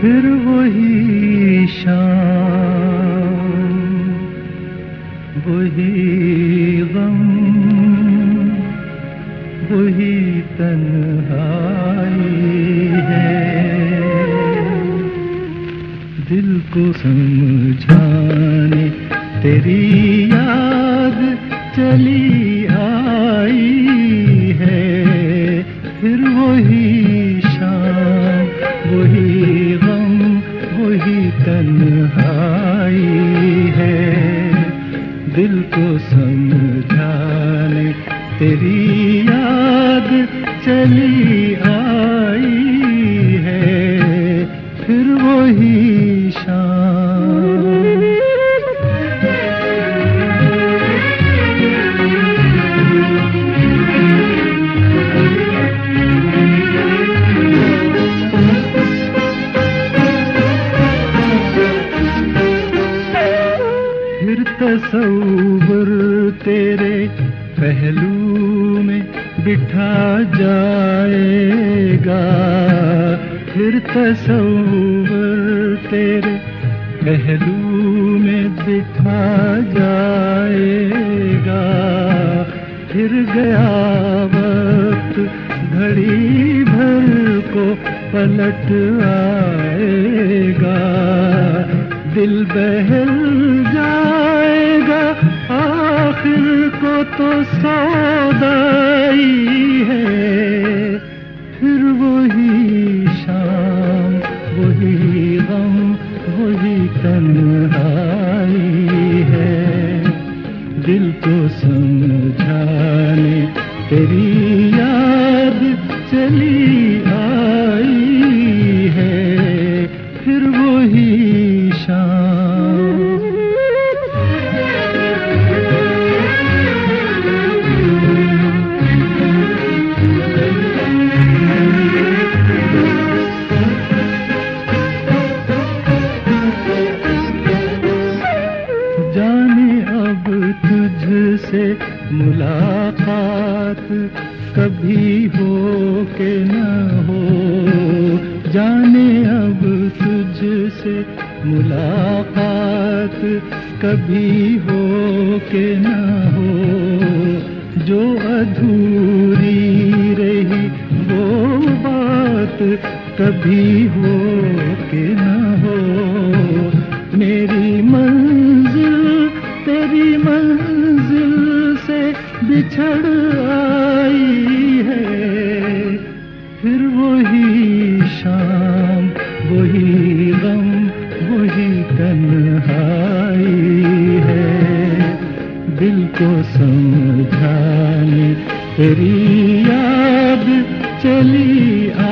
फिर वही शाम, वही गम, वही तन्हाई है। दिल को समझाने तेरी याद चली आई है। फिर वही शाम, वही गम, वही तन्हाई है। दिल को समझाने तेरी याद चली आई है। फिर वही शाम। फिर तसव्वुर तेरे पहलू में बिठा जाएगा। फिर तसव्वुर तेरे पहलू में बिठा जाएगा। फिर गया वक्त घड़ी भर को पलट आएगा। दिल बहल जाएगा, आखिर को तो सौदाई है। फिर वही शाम, वही गम, वही तन्हाई है। दिल को समझाने तेरी याद चली आई है। फिर वही शाम। जाने अब तुझसे मुलाकात कभी हो के न हो। जाने अब तुझसे मुलाकात कभी हो के न हो। जो अधूरी रही वो बात कभी हो के न हो। मेरी मंजिल तेरी मंजिल से बिछड़ आई है। फिर वही शाम, वही गम, वही तन्हाई है। दिल को समझाने तेरी याद चली